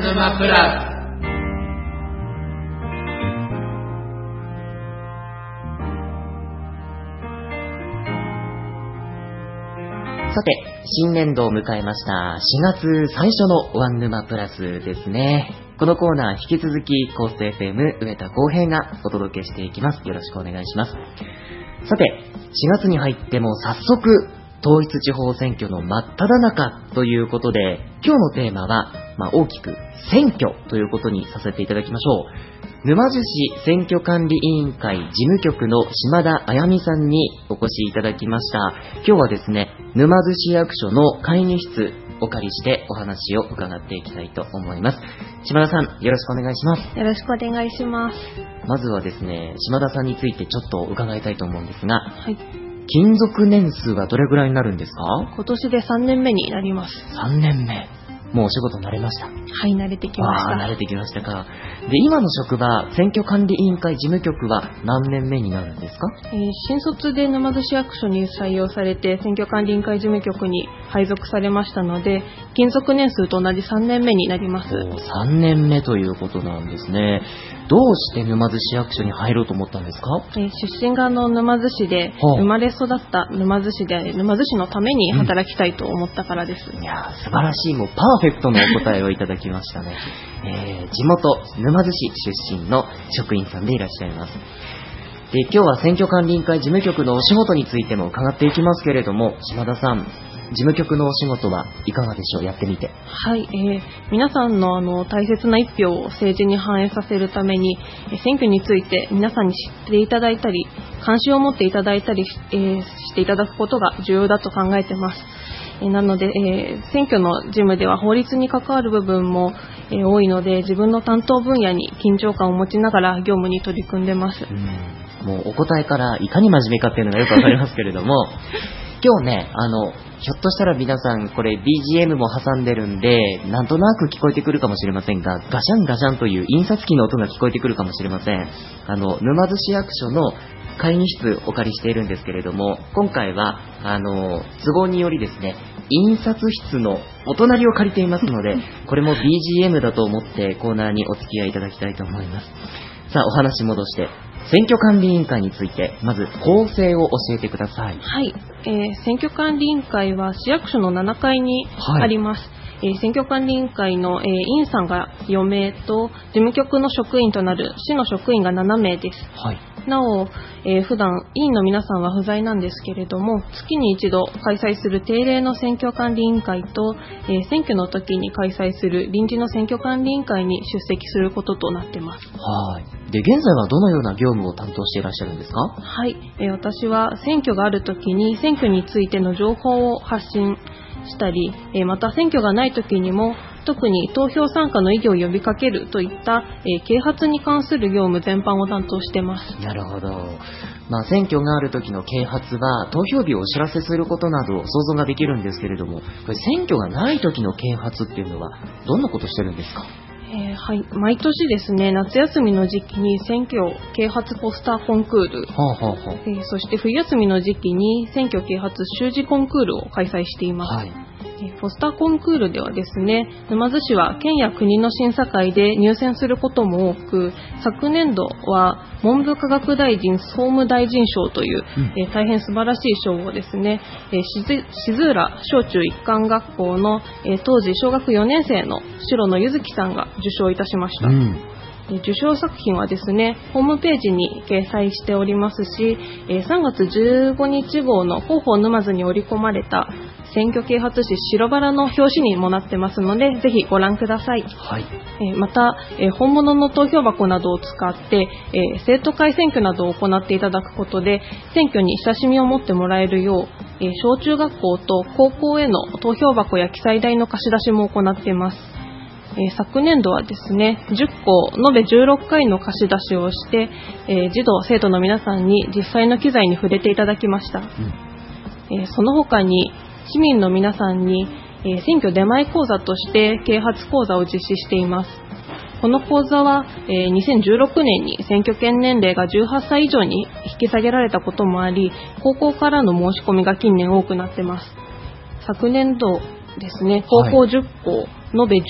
沼プラス。 さて、新年度を迎えました4月最初のワン沼プラスですね。このコーナー引き続きコース FM 上田浩平がお届けしていきます。よろしくお願いします。さて、4月に入っても早速統一地方選挙の真っ只中ということで、今日のテーマは、大きく選挙ということにさせていただきましょう。沼津市選挙管理委員会事務局の島田あやみさんにお越しいただきました。今日はですね、沼津市役所の会議室お借りしてお話を伺っていきたいと思います。島田さん、よろしくお願いします。 よろしくお願いします。 まずはですね、島田さんについてちょっと伺いたいと思うんですが、 はい。 勤続年数はどれぐらいになるんですか？ 今年で3年目になります。 3年目。もうお仕事慣れました？ はい、慣れてきました。 慣れてきましたか。で、今の職場、選挙管理委員会事務局は何年目になるんですか？ 新卒で沼津市役所に採用されて、選挙管理委員会事務局に配属されましたので、勤続年数と同じ3年目になります。 3年目ということなんですね。どうして沼津市役所に入ろうと思ったんですか？ 出身が沼津市で、生まれ育った沼津市で、沼津市のために働きたいと思ったからです。 いやー、素晴らしい、もうパーフェクトなお答えをいただきましたね。地元沼津市出身の職員さんでいらっしゃいます。で、今日は選挙管理委員会事務局のお仕事についても伺っていきますけれども、島田さん、事務局のお仕事はいかがでしょう？やってみて。 はい、皆さんの大切な一票を政治に反映させるために、選挙について皆さんに知っていただいたり、関心を持っていただいたりしていただくことが重要だと考えています。なので、選挙の事務では法律に関わる部分も、多いので、自分の担当分野に緊張感を持ちながら業務に取り組んでます。 もうお答えからいかに真面目かっていうのがよくわかりますけれども今日ね、ひょっとしたら皆さんこれ BGM も挟んでるんでなんとなく聞こえてくるかもしれませんが、ガシャンガシャンという印刷機の音が聞こえてくるかもしれません。沼津市役所の会議室お借りしているんですけれども、今回は都合によりですね、印刷室のお隣を借りていますので、これも BGM だと思ってコーナーにお付き合いいただきたいと思います。さあ、お話戻して、選挙管理委員会についてまず構成を教えてください。 はい、選挙管理委員会は市役所の7階にあります。選挙管理委員会の、委員さんが4名と事務局の職員となる市の職員が7名です。 はい。 なお、普段委員の皆さんは不在なんですけれども、月に一度開催する定例の選挙管理委員会と、選挙の時に開催する臨時の選挙管理委員会に出席することとなっています。 はい。で、現在はどのような業務を担当していらっしゃるんですか？ はい、私は選挙がある時に選挙についての情報を発信したり、また選挙がない時にも特に投票参加の意義を呼びかけるといった、啓発に関する業務全般を担当しています。 なるほど。選挙がある時の啓発は投票日をお知らせすることなど想像ができるんですけれども、これ選挙がない時の啓発っていうのはどんなことしてるんですか？ はい、毎年ですね、夏休みの時期に選挙啓発ポスターコンクール、そして冬休みの時期に選挙啓発習字コンクールを開催しています。はい。ポスターコンクールではですね、沼津市は県や国の審査会で入選することも多く、昨年度は文部科学大臣総務大臣賞という、大変素晴らしい賞をですね、静浦小中一貫学校の、当時小学4年生の白野ゆずきさんが受賞いたしました。受賞作品はですね、ホームページに掲載しておりますし、3月15日号の広報沼津に織り込まれた選挙啓発誌白バラの表紙にもなってますので、ぜひご覧ください。はい。また、本物の投票箱などを使って、生徒会選挙などを行っていただくことで、選挙に親しみを持ってもらえるよう、小中学校と高校への投票箱や記載台の貸し出しも行っています。昨年度はですね、10校延べ16回の貸し出しをして、児童生徒の皆さんに実際の機材に触れていただきました。その他に市民の皆さんに、選挙出前講座として啓発講座を実施しています。この講座は、2016年に選挙権年齢が18歳以上に引き下げられたこともあり、高校からの申し込みが近年多くなっています。昨年度ですね、高校10校、 延べ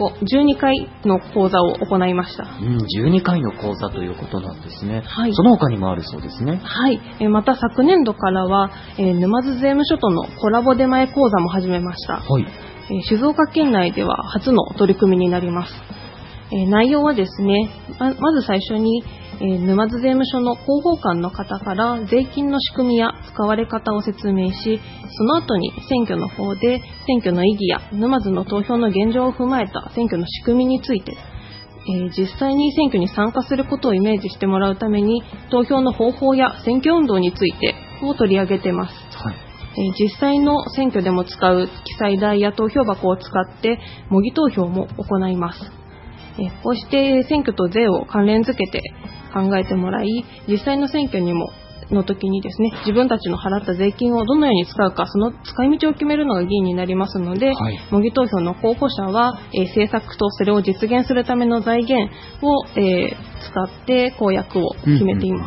12回の講座を行いました。 12回の講座ということなんですね。 はい。 その他にもあるそうですね。 はい。また昨年度からは、沼津税務署とのコラボ出前講座も始めました。はい。静岡県内では初の取り組みになります。内容はですね、まず最初に、沼津税務署の広報官の方から税金の仕組みや使われ方を説明し、その後に選挙の方で選挙の意義や沼津の投票の現状を踏まえた選挙の仕組みについて、実際に選挙に参加することをイメージしてもらうために投票の方法や選挙運動についてを取り上げています。はい。実際の選挙でも使う記載台や投票箱を使って模擬投票も行います。こうして選挙と税を関連づけて考えてもらい、実際の選挙の時にですね、自分たちの払った税金をどのように使うか、その使い道を決めるのが議員になりますので、はい、模擬投票の候補者は、政策とそれを実現するための財源を、使って公約を決めています。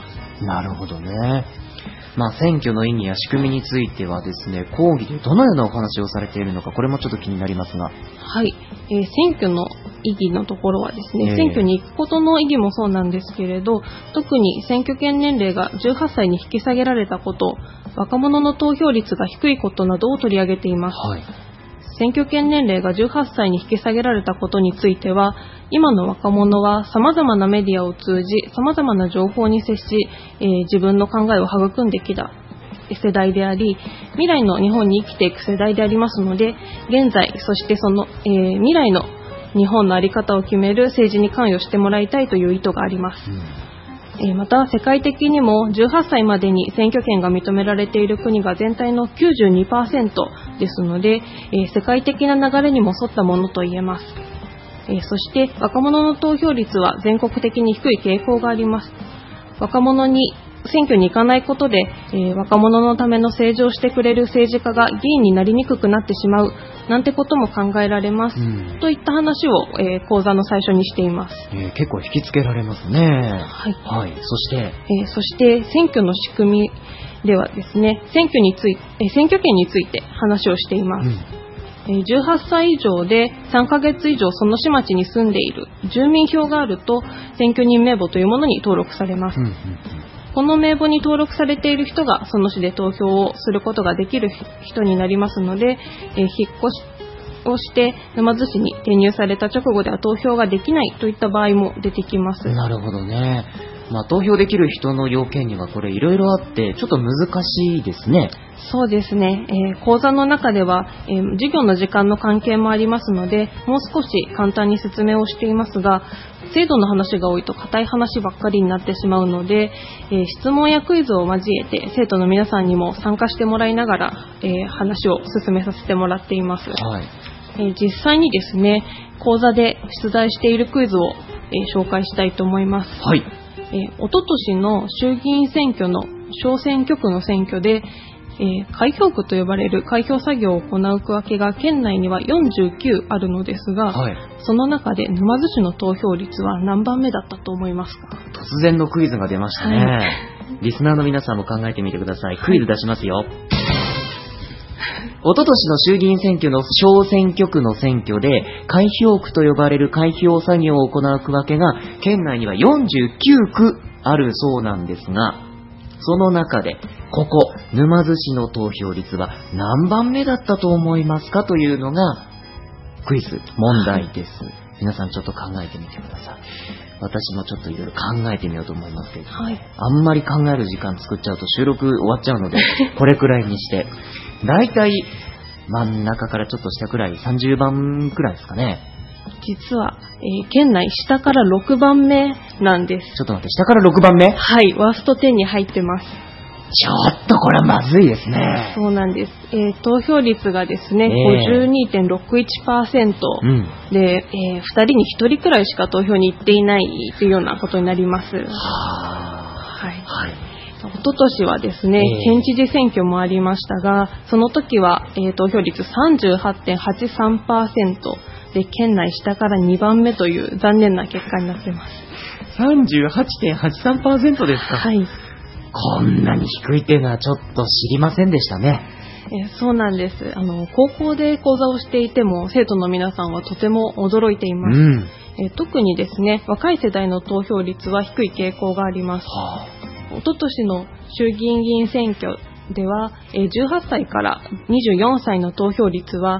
なるほどね。選挙の意義や仕組みについてはですね、講義でどのようなお話をされているのか、これもちょっと気になりますが。 はい。選挙の意義のところはですね、選挙に行くことの意義もそうなんですけれど、特に選挙権年齢が18歳に引き下げられたこと、若者の投票率が低いことなどを取り上げています。はい。選挙権年齢が18歳に引き下げられたことについては、今の若者は様々なメディアを通じ、様々な情報に接し、自分の考えを育んできた世代であり、未来の日本に生きていく世代でありますので、現在、そしてその、未来の日本の在り方を決める政治に関与してもらいたいという意図があります。また世界的にも18歳までに選挙権が認められている国が全体の 92% ですので、世界的な流れにも沿ったものと言えます。そして若者の投票率は全国的に低い傾向があります。若者に選挙に行かないことで、若者のための政治をしてくれる政治家が議員になりにくくなってしまうなんてことも考えられます、といった話を、講座の最初にしています。 結構引きつけられますね。はい。はい。そして、選挙の仕組みではですね、選挙権について話をしています。18歳以上で3ヶ月以上その市町に住んでいる住民票があると選挙人名簿というものに登録されます。この名簿に登録されている人がその市で投票をすることができる人になりますので、引っ越しをして沼津市に転入された直後では投票ができないといった場合も出てきます。 なるほどね。投票できる人の要件にはこれいろいろあってちょっと難しいですね。 そうですね。講座の中では、授業の時間の関係もありますので、もう少し簡単に説明をしていますが、制度の話が多いと固い話ばっかりになってしまうので、質問やクイズを交えて生徒の皆さんにも参加してもらいながら、話を進めさせてもらっています。はい。実際にですね、講座で出題しているクイズを、紹介したいと思います。はい。おととしの衆議院選挙の小選挙区の選挙で、開票区と呼ばれる開票作業を行う区分けが県内には49あるのですが、はい、その中で沼津市の投票率は何番目だったと思いますか？ 突然のクイズが出ましたね。はい、リスナーの皆さんも考えてみてください。クイズ出しますよ。はい、おととしの衆議院選挙の小選挙区の選挙で開票区と呼ばれる開票作業を行う区分けが県内には49区あるそうなんですが、その中でここ沼津市の投票率は何番目だったと思いますかというのがクイズ問題です。皆さんちょっと考えてみてください。私もちょっといろいろ考えてみようと思いますけど、はい、あんまり考える時間作っちゃうと収録終わっちゃうのでこれくらいにしてだいたい真ん中からちょっと下くらい30番くらいですかね。 実は、県内下から6番目なんです。 ちょっと待って、下から6番目？ はい、ワースト10に入ってます。 ちょっとこれはまずいですね。 そうなんです。投票率がですね、52.61%、で、2人に1人くらいしか投票に行っていないというようなことになります。はい。はい。おととしはですね、県知事選挙もありましたが、その時は、投票率 38.83% で県内下から2番目という残念な結果になっています。 38.83% ですか？ はい。 こんなに低いっていうのはちょっと知りませんでしたね。 そうなんです。高校で講座をしていても生徒の皆さんはとても驚いています。特にですね、若い世代の投票率は低い傾向があります。一昨年の衆議院議員選挙では18歳から24歳の投票率は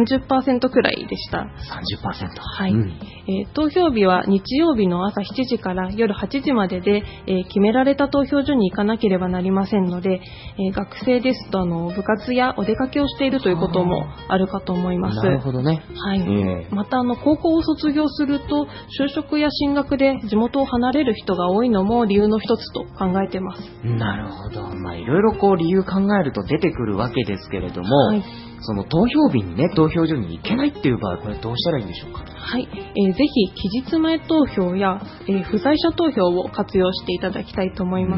30% くらいでした。 30%、 はい。投票日は日曜日の朝7時から夜8時までで、決められた投票所に行かなければなりませんので、学生ですと部活やお出かけをしているということもあるかと思います。 なるほどね。 はい。また高校を卒業すると就職や進学で地元を離れる人が多いのも理由の一つと考えてます。 なるほど。いろいろ理由考えると出てくるわけですけれども、はい、その投票日にね、投票所に行けないっていう場合、これどうしたらいいんでしょうか。 はい。ぜひ期日前投票や、不在者投票を活用していただきたいと思います。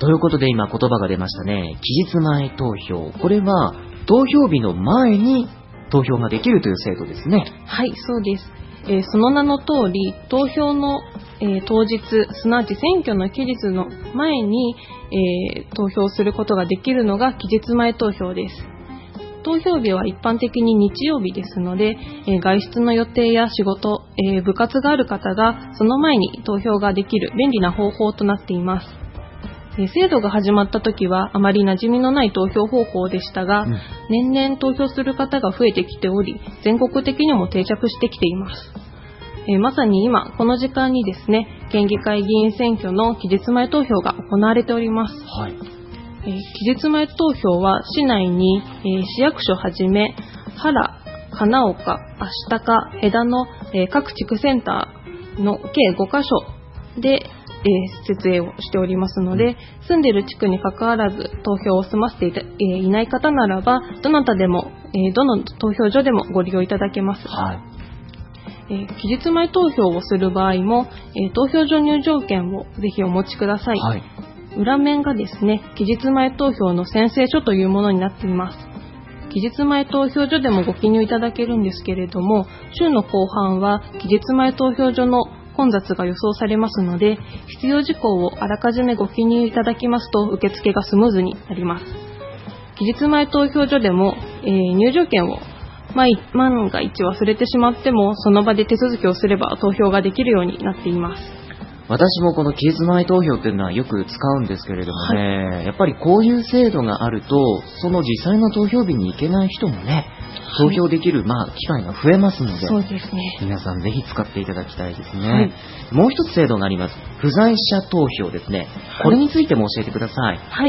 ということで今言葉が出ましたね。期日前投票。これは投票日の前に投票ができるという制度ですね。 はい、そうです。その名の通り、投票の、当日、すなわち選挙の期日の前に、投票することができるのが期日前投票です。投票日は一般的に日曜日ですので、外出の予定や仕事、部活がある方がその前に投票ができる便利な方法となっています。制度が始まった時はあまり馴染みのない投票方法でしたが、年々投票する方が増えてきており、全国的にも定着してきています。まさに今この時間にですね、県議会議員選挙の期日前投票が行われております。 はい。 期日前投票は市内に、市役所はじめ原、金岡、足高、枝野、各地区センターの計5カ所で、設営をしておりますので、住んでいる地区に関わらず投票を済ませていない方ならば、どなたでも、どの投票所でもご利用いただけます。 はい。 期日前投票をする場合も、投票所入場券をぜひお持ちください。 はい。 裏面がですね、期日前投票の宣誓書というものになっています。期日前投票所でもご記入いただけるんですけれども、週の後半は期日前投票所の混雑が予想されますので、必要事項をあらかじめご記入いただきますと受付がスムーズになります。期日前投票所でも、入場券を万が一忘れてしまってもその場で手続きをすれば投票ができるようになっています。 私もこの期日前投票っていうのはよく使うんですけれどもね、はい、やっぱりこういう制度があると、その実際の投票日に行けない人もね、投票できる、機会が増えますので、 そうですね、 皆さんぜひ使っていただきたいですね。 はい、 もう一つ制度があります。不在者投票ですね。これについても教えてください。 はい。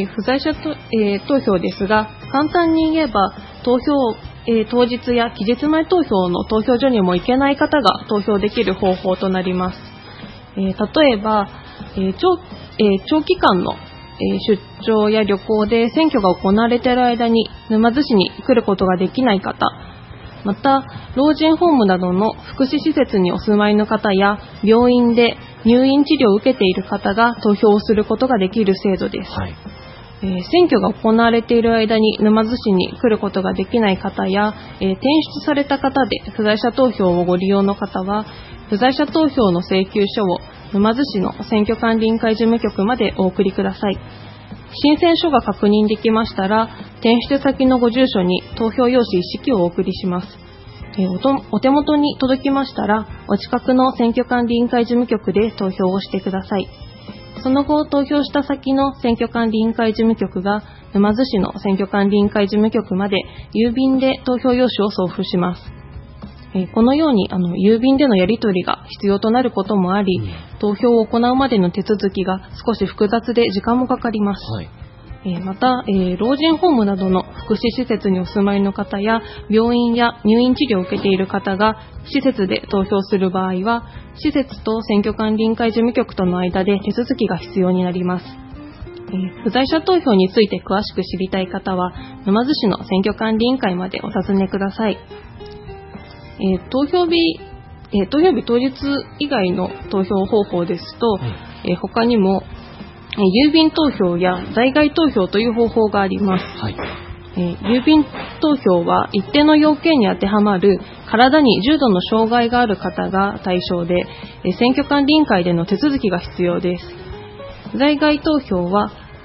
不在者投票ですが、簡単に言えば、投票当日や期日前投票の投票所にも行けない方が投票できる方法となります。例えば、長期間の出張や旅行で選挙が行われている間に沼津市に来ることができない方、また老人ホームなどの福祉施設にお住まいの方や病院で入院治療を受けている方が投票をすることができる制度です。 はい。 選挙が行われている間に沼津市に来ることができない方や、転出された方で不在者投票をご利用の方は、不在者投票の請求書を沼津市の選挙管理委員会事務局までお送りください。申請書が確認できましたら、転出先のご住所に投票用紙一式をお送りします。お手元に届きましたら、お近くの選挙管理委員会事務局で投票をしてください。その後、投票した先の選挙管理委員会事務局が沼津市の選挙管理委員会事務局まで郵便で投票用紙を送付します。このように郵便でのやり取りが必要となることもあり、投票を行うまでの手続きが少し複雑で時間もかかります。 はい。 また、老人ホームなどの福祉施設にお住まいの方や病院や入院治療を受けている方が施設で投票する場合は、施設と選挙管理委員会事務局との間で手続きが必要になります。不在者投票について詳しく知りたい方は沼津市の選挙管理委員会までお尋ねください。投票日当日以外の投票方法ですと、他にも郵便投票や在外投票という方法があります。 はい。 郵便投票は一定の要件に当てはまる体に重度の障害がある方が対象で、選挙管理委員会での手続きが必要です。在外投票は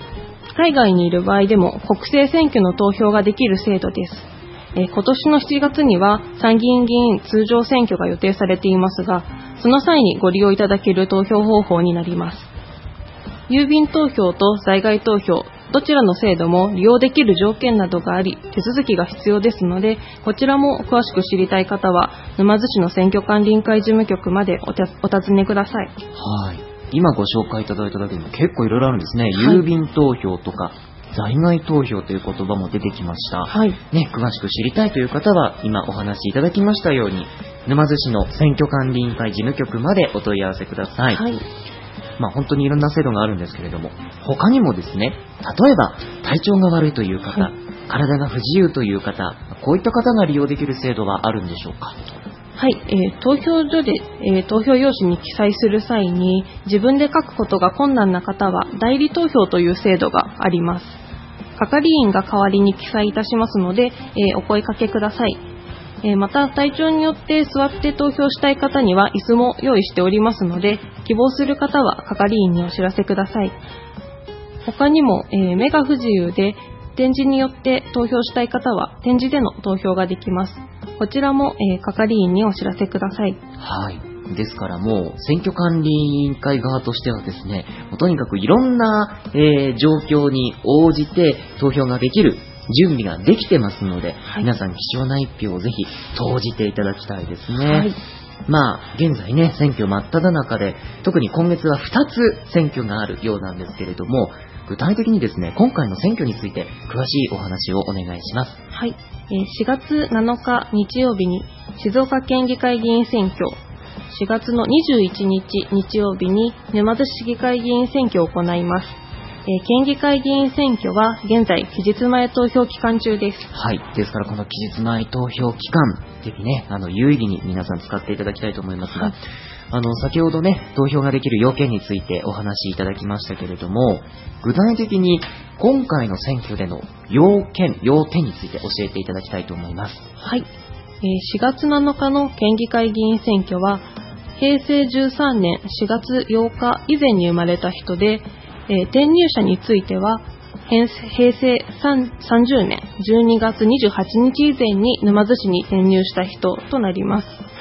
海外にいる場合でも国政選挙の投票ができる制度です。今年の7月には参議院議員通常選挙が予定されていますが、その際にご利用いただける投票方法になります。郵便投票と在外投票、どちらの制度も利用できる条件などがあり、手続きが必要ですので、こちらも詳しく知りたい方は沼津市の選挙管理委員会事務局までお尋ねください。 はい。今ご紹介いただいただけでも結構いろいろあるんですね。郵便投票とか在外投票という言葉も出てきました。 はい。 ね、詳しく知りたいという方は今お話しいただきましたように、沼津市の選挙管理委員会事務局までお問い合わせください。 はい。 本当にいろんな制度があるんですけれども、他にもですね、例えば体調が悪いという方、はい、体が不自由という方、こういった方が利用できる制度はあるんでしょうか？ はい、投票所で、投票用紙に記載する際に自分で書くことが困難な方は代理投票という制度があります。係員が代わりに記載いたしますので、お声かけください。また体調によって座って投票したい方には椅子も用意しておりますので、希望する方は係員にお知らせください。他にも、目が不自由で点字によって投票したい方は点字での投票ができます。こちらも、係員にお知らせください。 はい。ですからもう選挙管理委員会側としてはですね、とにかくいろんな、状況に応じて投票ができる準備ができてますので、はい、皆さん貴重な一票をぜひ投じていただきたいですね。はい。現在ね、選挙真っ只中で、特に今月は2つ選挙があるようなんですけれども、具体的にですね、今回の選挙について詳しいお話をお願いします。 はい。4月7日日曜日に静岡県議会議員選挙、4月の21日日曜日に沼津市議会議員選挙を行います。県議会議員選挙は現在期日前投票期間中です。 はい。ですからこの期日前投票期間、ぜひね、有意義に皆さん使っていただきたいと思いますが、はい、先ほどね、投票ができる要件についてお話しいただきましたけれども、具体的に今回の選挙での要点について教えていただきたいと思います。 はい。4月7日の県議会議員選挙は、平成13年4月8日以前に生まれた人で、転入者については、平成30年12月28日以前に沼津市に転入した人となります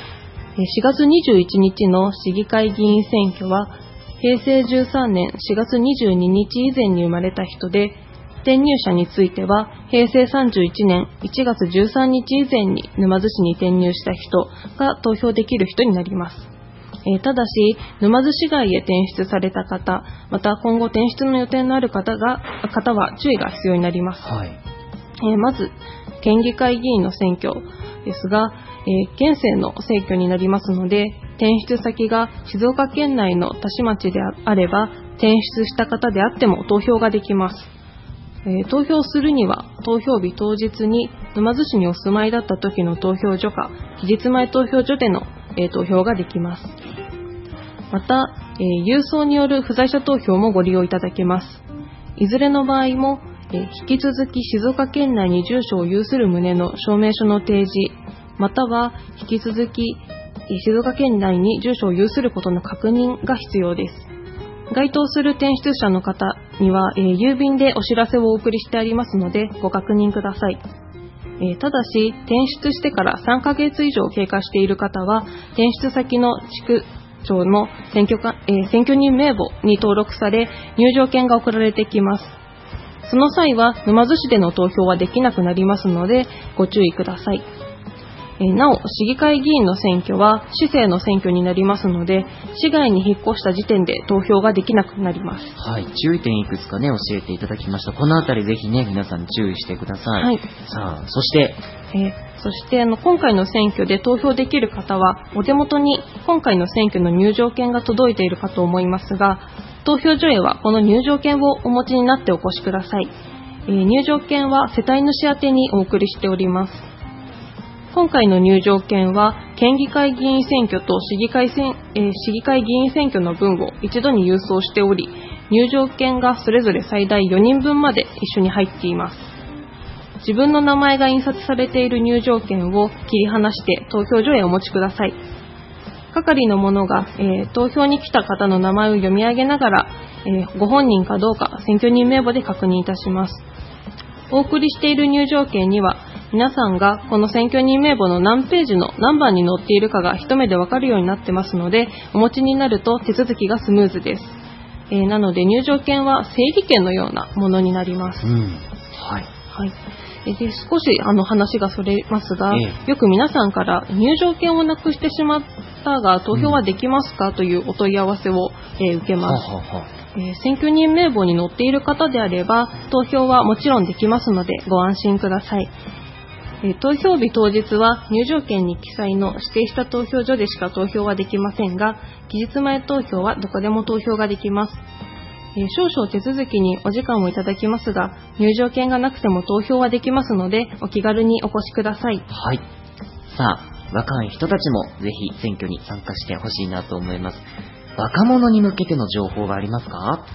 。4月21日の市議会議員選挙は、平成13年4月22日以前に生まれた人で、転入者については、平成31年1月13日以前に沼津市に転入した人が投票できる人になります。ただし、沼津市外へ転出された方、また今後転出の予定のある方は注意が必要になります。 はい。 まず、県議会議員の選挙ですが、県政の選挙になりますので、転出先が静岡県内の田島町であれば、転出した方であっても投票ができます。投票するには投票日当日に沼津市にお住まいだった時の投票所か期日前投票所での、投票ができます。また、郵送による不在者投票もご利用いただけます。いずれの場合も、引き続き静岡県内に住所を有する旨の証明書の提示、または引き続き静岡県内に住所を有することの確認が必要です。該当する転出者の方には、郵便でお知らせをお送りしてありますのでご確認ください。ただし転出してから3ヶ月以上経過している方は、転出先の地区長の選挙人名簿に登録され入場券が送られてきます。その際は沼津市での投票はできなくなりますのでご注意ください。なお、市議会議員の選挙は市政の選挙になりますので、市外に引っ越した時点で投票ができなくなります。 はい、注意点いくつかね、教えていただきました。このあたりぜひね、皆さん注意してください。はい。さあ、そして今回の選挙で投票できる方は、お手元に今回の選挙の入場券が届いているかと思いますが、投票所へはこの入場券をお持ちになってお越しください。入場券は世帯主宛てにお送りしております。今回の入場券は県議会議員選挙と市議会議員選挙の分を一度に郵送しており、入場券がそれぞれ最大4人分まで一緒に入っています。自分の名前が印刷されている入場券を切り離して投票所へお持ちください。 係の者が、投票に来た方の名前を読み上げながら、ご本人かどうか選挙人名簿で確認いたします。お送りしている入場券には、皆さんがこの選挙人名簿の何ページの何番に載っているかが一目でわかるようになってますので、お持ちになると手続きがスムーズです。なので入場券は整理券のようなものになります。はい。で少し話がそれますが、よく皆さんから入場券をなくしてしまったが投票はできますかというお問い合わせを、受けます。選挙人名簿に載っている方であれば投票はもちろんできますのでご安心ください。投票日当日は入場券に記載の指定した投票所でしか投票はできませんが、期日前投票はどこでも投票ができます。少々手続きにお時間をいただきますが、入場券がなくても投票はできますので、お気軽にお越しください。 はい。さあ、若い人たちもぜひ選挙に参加してほしいなと思います。若者に向けての情報はありますか？ はい、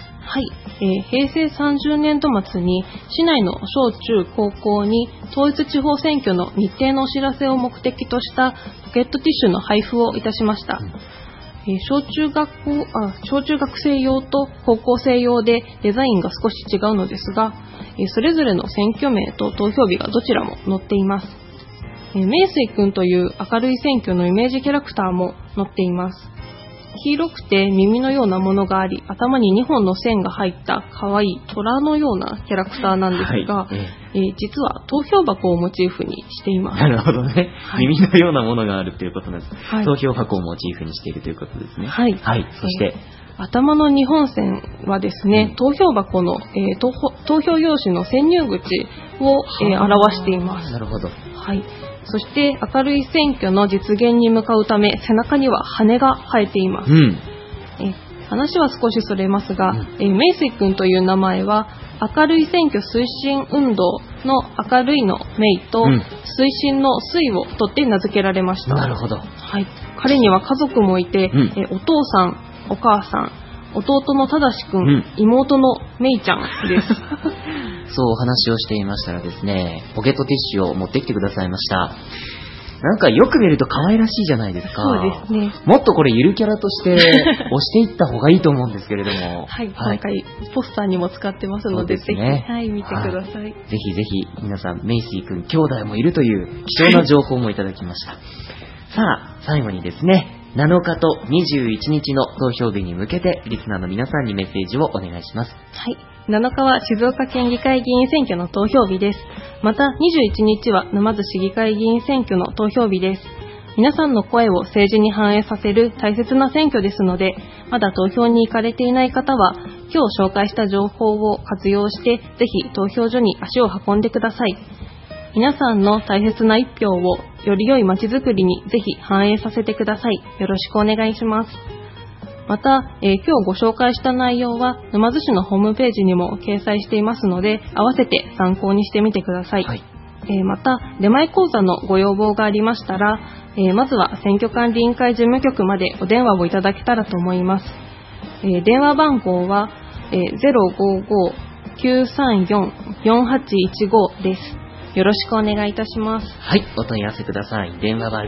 平成30年度末に市内の小中高校に統一地方選挙の日程のお知らせを目的としたポケットティッシュの配布をいたしました。小中学生用と高校生用でデザインが少し違うのですが、それぞれの選挙名と投票日がどちらも載っています。名水くんという明るい選挙のイメージキャラクターも載っています。黄色くて耳のようなものがあり、頭に2本の線が入った可愛い虎のようなキャラクターなんですが、実は投票箱をモチーフにしています。 なるほどね、耳のようなものがあるということなんです。投票箱をモチーフにしているということですね。はい。そして、 頭の2本線はですね、投票箱の、投票用紙の潜入口を、表しています。 なるほど。 はい。そして明るい選挙の実現に向かうため背中には羽が生えています。話は少しそれますが、メイスイ君という名前は明るい選挙推進運動の明るいのメイと、推進の水を取って名付けられました。 なるほど。 はい。彼には家族もいて、お父さん、お母さん、弟のただしくん、妹のめいちゃんです。 そうお話をしていましたらですね、ポケットティッシュを持ってきてくださいました。なんかよく見ると可愛らしいじゃないですか。 そうですね。 もっとこれゆるキャラとして押していった方がいいと思うんですけれども。 はい、今回ポスターにも使ってますので、ぜひ、見てください。ぜひぜひ皆さん、メイシー君兄弟もいるという貴重な情報もいただきました。さあ、最後にですね、7日と21日の投票日に向けてリスナーの皆さんにメッセージをお願いします。 はい。7日は静岡県議会議員選挙の投票日です。また21日は沼津市議会議員選挙の投票日です。皆さんの声を政治に反映させる大切な選挙ですので、まだ投票に行かれていない方は今日紹介した情報を活用してぜひ投票所に足を運んでください。皆さんの大切な一票をより良い街づくりにぜひ反映させてください。よろしくお願いします。また、今日ご紹介した内容は沼津市のホームページにも掲載していますので、合わせて参考にしてみてください。また、出前講座のご要望がありましたら、まずは選挙管理委員会事務局までお電話をいただけたらと思います。電話番号は、055-934-4815 です。よろしくお願いいたします。 はい、お問い合わせください。電話は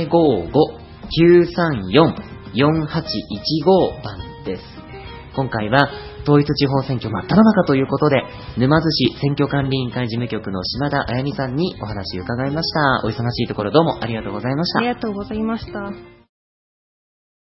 055-934-4815 番です。今回は統一地方選挙真っ只中ということで、沼津市選挙管理委員会事務局の島田彩美さんにお話を伺いました。お忙しいところどうもありがとうございました。 ありがとうございました。